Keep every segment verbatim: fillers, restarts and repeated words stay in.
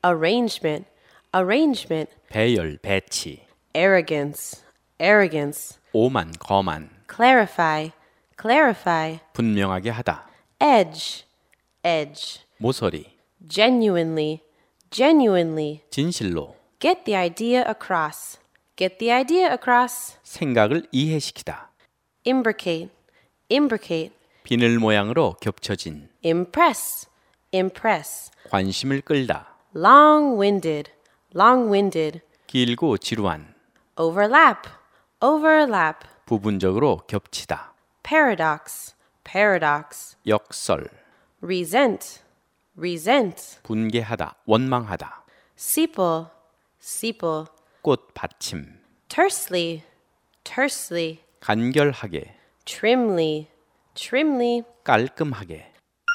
arrangement, arrangement, 배열, 배치, arrogance, arrogance, 오만, 거만, clarify, clarify, 분명하게 하다, edge, edge, 모서리, genuinely, genuinely, 진실로, get the idea across, get the idea across, 생각을 이해시키다, imbricate, imbricate, 비늘 모양으로 겹쳐진, impress, impress, 관심을 끌다, long-winded, long-winded, 길고 지루한, overlap, overlap, 부분적으로 겹치다, paradox, paradox, 역설, resent, resent, 분개하다, 원망하다, sepal, sepal, 꽃 받침, tersely, tersely, 간결하게, trimly, trimly, 깔끔하게,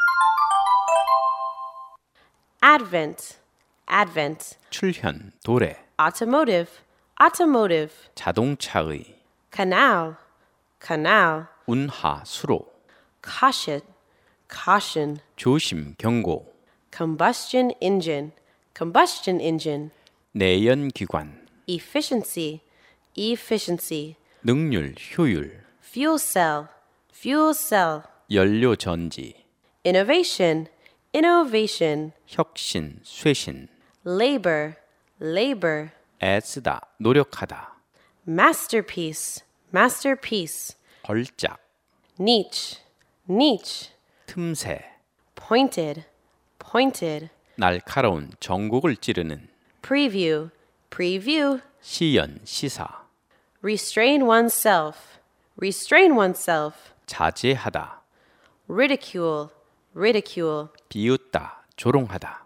advent, advent, 출현, 도래, automotive, automotive, 자동차의, canal, canal, 운하, 수로, caution, caution, 조심, 경고, combustion engine, combustion engine, 내연기관, efficiency, efficiency, 능률, 효율, fuel cell, fuel cell, 연료전지, innovation, innovation, 혁신, 쇄신, labor, labor, 애쓰다, 노력하다, masterpiece, masterpiece, 걸작, niche, niche, 틈새, pointed, pointed, 날카로운 전곡을 찌르는, preview, preview, 시연, 시사, restrain oneself, restrain oneself, 자제하다, ridicule, ridicule, 비웃다, 조롱하다,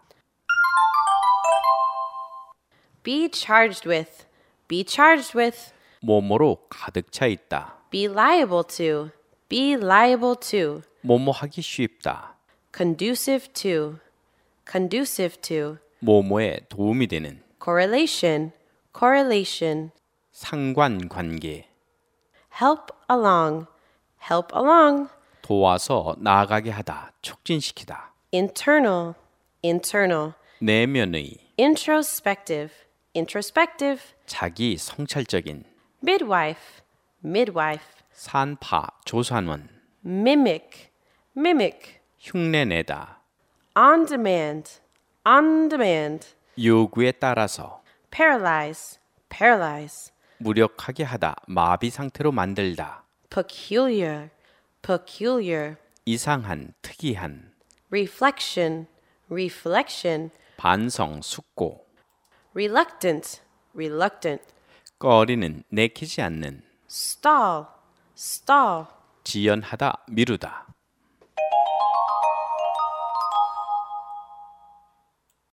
be charged with, be charged with, 뭐뭐로 가득 차 있다, be liable to, be liable to, 뭐뭐 하기 쉽다, conducive to, conducive to, 뭐뭐에 도움이 되는, correlation, correlation, 상관관계, help along, help along, 도와서 나아가게 하다, 촉진시키다, internal, internal, 내면의, introspective, introspective, 자기 성찰적인, midwife, midwife, 산파, 조산원, mimic, mimic, 흉내내다, on demand, on demand, 요구에 따라서, paralyze, paralyze, 무력하게 하다, 마비 상태로 만들다, peculiar, peculiar, 이상한, 특이한, reflection, reflection, 반성, 숙고, reluctant, reluctant, 꺼리는, 내키지 않는, stall, stall, 지연하다, 미루다,